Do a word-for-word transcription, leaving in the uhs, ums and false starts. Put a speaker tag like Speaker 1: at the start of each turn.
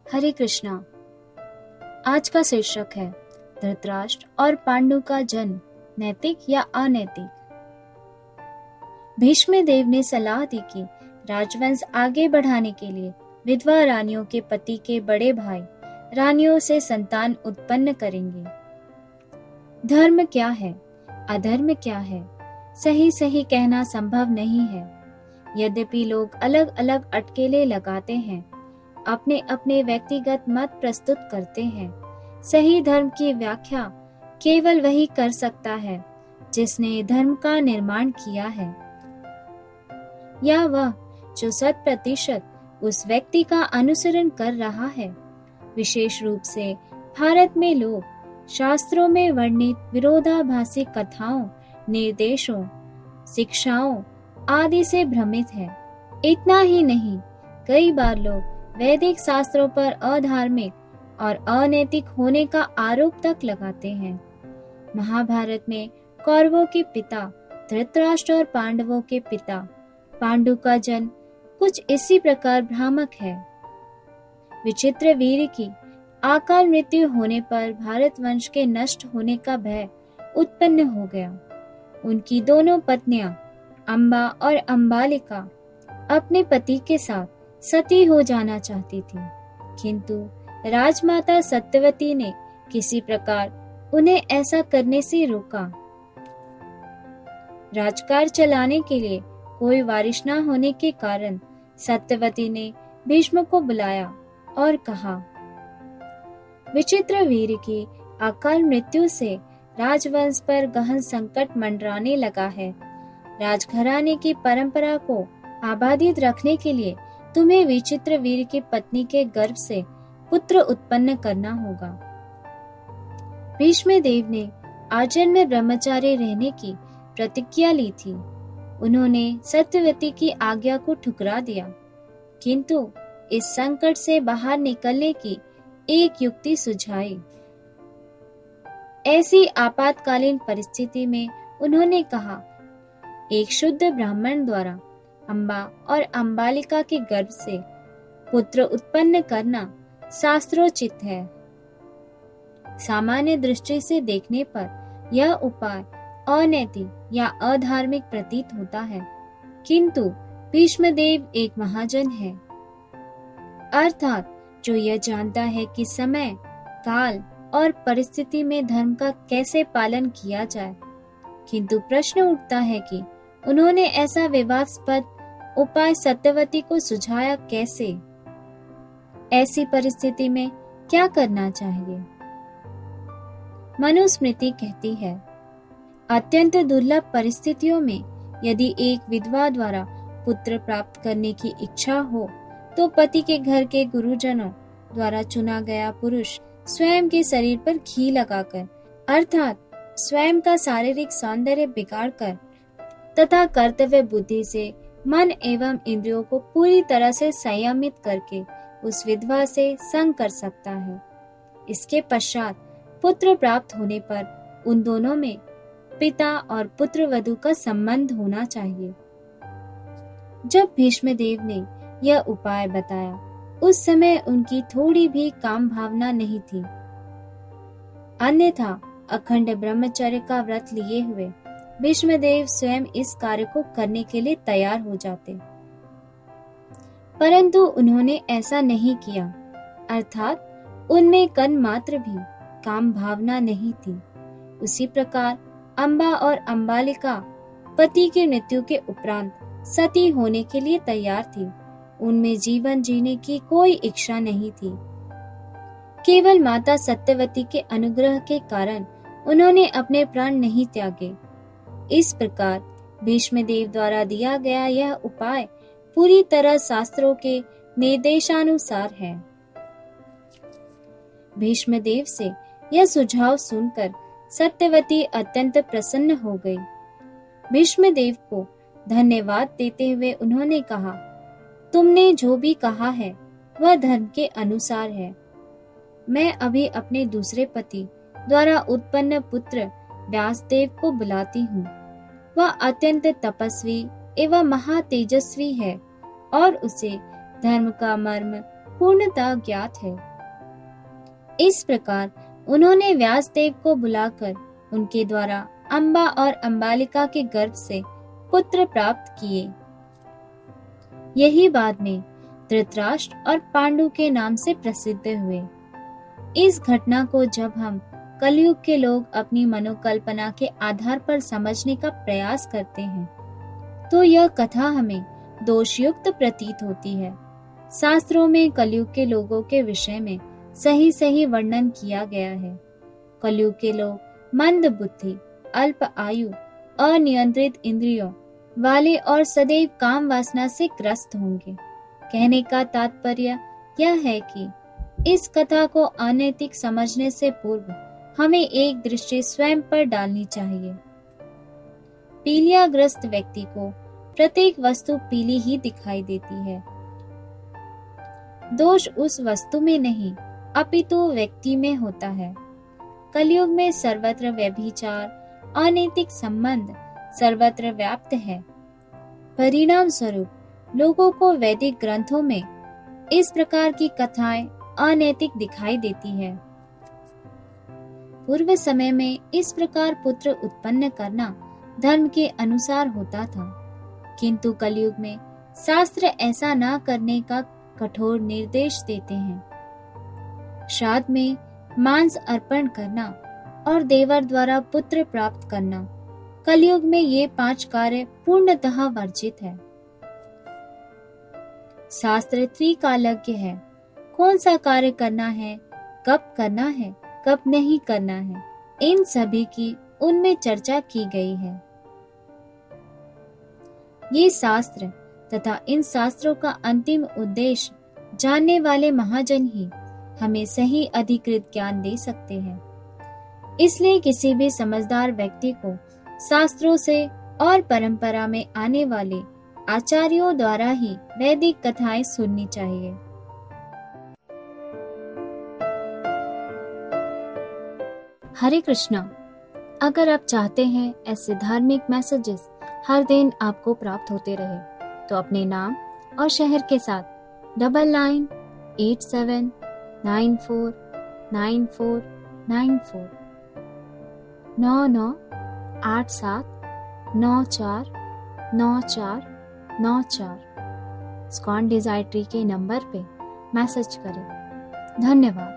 Speaker 1: हरे कृष्णा। आज का शीर्षक है धृतराष्ट्र और पांडु का जन्म, नैतिक या अनैतिक। भीष्म देव ने सलाह दी कि राजवंश आगे बढ़ाने के लिए विधवा रानियों के पति के बड़े भाई रानियों से संतान उत्पन्न करेंगे। धर्म क्या है, अधर्म क्या है, सही सही कहना संभव नहीं है। यद्यपि लोग अलग अलग अटकेले लगाते हैं, अपने अपने व्यक्तिगत मत प्रस्तुत करते हैं, सही धर्म की व्याख्या केवल वही कर सकता है जिसने धर्म का निर्माण किया है, या वह जो शत प्रतिशत उस व्यक्ति का अनुसरण कर रहा है। विशेष रूप से भारत में लोग शास्त्रों में वर्णित विरोधाभासी कथाओं, निर्देशों, शिक्षाओं आदि से भ्रमित है। इतना ही नहीं, कई बार लोग वैदिक शास्त्रों पर अधार्मिक और अनैतिक होने का आरोप तक लगाते हैं। महाभारत में कौरवों के पिता धृतराष्ट्र और पांडवों के पिता पांडु का जन्म कुछ इसी प्रकार भ्रामक है। विचित्र वीर की अकाल मृत्यु होने पर भारत वंश के नष्ट होने का भय उत्पन्न हो गया। उनकी दोनों पत्नियां अंबा और अंबालिका अपने पति के साथ सती हो जाना चाहती थी, किंतु राजमाता सत्यवती ने किसी प्रकार उन्हें ऐसा करने से रोका। राजकाज चलाने के लिए कोई वारिस न होने के कारण सत्यवती ने भीष्म को बुलाया और कहा, विचित्र वीर की अकाल मृत्यु से राजवंश पर गहन संकट मंडराने लगा है। राजघराने की परंपरा को आबादित रखने के लिए तुम्हें विचित्र वीर की पत्नी के गर्भ से पुत्र उत्पन्न करना होगा। भीष्म देव ने आजन्म में ब्रह्मचारी रहने की प्रतिज्ञा ली थी। उन्होंने सत्यवती की आज्ञा को ठुकरा दिया, किंतु इस संकट से बाहर निकलने की एक युक्ति सुझाई। ऐसी आपातकालीन परिस्थिति में उन्होंने कहा, एक शुद्ध ब्राह्मण द्वारा अंबा और अंबालिका के गर्भ से पुत्र उत्पन्न करना शास्त्रोचित है। सामान्य दृष्टि से देखने पर यह उपाय अनैतिक या अधार्मिक प्रतीत होता है, किंतु भीष्मदेव एक महाजन है, अर्थात जो यह जानता है कि समय, काल और परिस्थिति में धर्म का कैसे पालन किया जाए। किंतु प्रश्न उठता है कि उन्होंने ऐसा विवादास्पद उपाय सत्यवती को सुझाया कैसे? ऐसी परिस्थिति में क्या करना चाहिए? मनुस्मृति कहती है, अत्यंत दुर्लभ परिस्थितियों में यदि एक विधवा द्वारा पुत्र प्राप्त करने की इच्छा हो, तो पति के घर के गुरुजनों द्वारा चुना गया पुरुष स्वयं के शरीर पर घी लगाकर, अर्थात स्वयं का शारीरिक सौंदर्य बिगाड़कर तथा कर्तव्य बुद्धि से मन एवं इंद्रियों को पूरी तरह से संयमित करके उस विधवा से संग कर सकता है। इसके पश्चात पुत्र प्राप्त होने पर उन दोनों में पिता और पुत्र वधू का संबंध होना चाहिए। जब भीष्मदेव ने यह उपाय बताया, उस समय उनकी थोड़ी भी काम भावना नहीं थी, अन्यथा अखंड ब्रह्मचर्य का व्रत लिए हुए भीष्मदेव स्वयं इस कार्य को करने के लिए तैयार हो जाते, परंतु उन्होंने ऐसा नहीं किया, अर्थात उनमें कण मात्र भी काम भावना नहीं थी। उसी प्रकार अंबा और अंबालिका पति की मृत्यु के उपरांत सती होने के लिए तैयार थी। उनमें जीवन जीने की कोई इच्छा नहीं थी। केवल माता सत्यवती के अनुग्रह के कारण उन्होंने अपने प्राण नहीं त्यागे। इस प्रकार भीष्मदेव द्वारा दिया गया यह उपाय पूरी तरह शास्त्रों के निर्देशानुसार है। भीष्मदेव से यह सुझाव सुनकर सत्यवती अत्यंत प्रसन्न हो गई। भीष्मदेव को धन्यवाद देते हुए उन्होंने कहा, तुमने जो भी कहा है वह धर्म के अनुसार है। मैं अभी अपने दूसरे पति द्वारा उत्पन्न पुत्र व्यासदेव को बुलाती हूँ। वह अत्यंत तपस्वी एवं महातेजस्वी है और उसे धर्म का मर्म पूर्णतः ज्ञात है। इस प्रकार उन्होंने व्यासदेव को बुलाकर उनके द्वारा अम्बा और अम्बालिका के गर्भ से पुत्र प्राप्त किए। यही बाद में धृतराष्ट्र और पांडु के नाम से प्रसिद्ध हुए। इस घटना को जब हम कलयुग के लोग अपनी मनोकल्पना के आधार पर समझने का प्रयास करते हैं तो यह कथा हमें दोषयुक्त प्रतीत होती है। शास्त्रों में कलयुग के लोगों के विषय में सही सही वर्णन किया गया है। कलयुग के लोग मंद बुद्धि, अल्प आयु, अनियंत्रित इंद्रियों वाले और सदैव काम वासना से ग्रस्त होंगे। कहने का तात्पर्य यह है कि इस कथा को अनैतिक समझने से पूर्व हमें एक दृष्टि स्वयं पर डालनी चाहिए। पीलियाग्रस्त व्यक्ति को प्रत्येक वस्तु पीली ही दिखाई देती है। दोष उस वस्तु में नहीं अपितु व्यक्ति में होता है। कलयुग में सर्वत्र व्यभिचार, अनैतिक संबंध सर्वत्र व्याप्त है। परिणाम स्वरूप लोगों को वैदिक ग्रंथों में इस प्रकार की कथाएं अनैतिक दिखाई देती है। पूर्व समय में इस प्रकार पुत्र उत्पन्न करना धर्म के अनुसार होता था, किंतु कलयुग में शास्त्र ऐसा न करने का कठोर निर्देश देते हैं। श्राद्ध में मांस अर्पण करना और देवर द्वारा पुत्र प्राप्त करना, कलयुग में ये पांच कार्य पूर्णतः वर्जित है। शास्त्र त्रिकालज्ञ है। कौन सा कार्य करना है, कब करना है, कब नहीं करना है, इन सभी की उनमें चर्चा की गई है। ये शास्त्र तथा इन शास्त्रों का अंतिम उद्देश्य जानने वाले महाजन ही हमें सही अधिकृत ज्ञान दे सकते हैं। इसलिए किसी भी समझदार व्यक्ति को शास्त्रों से और परंपरा में आने वाले आचार्यों द्वारा ही वैदिक कथाएं सुननी चाहिए। हरे कृष्णा। अगर आप चाहते हैं ऐसे धार्मिक मैसेजेस हर दिन आपको प्राप्त होते रहे तो अपने नाम और शहर के साथ double nine eight seven nine four nine four nine four नौ नौ आठ सात नौ चार नौ चार नौ चार स्कॉन डिजाइट्री के नंबर पे मैसेज करें। धन्यवाद।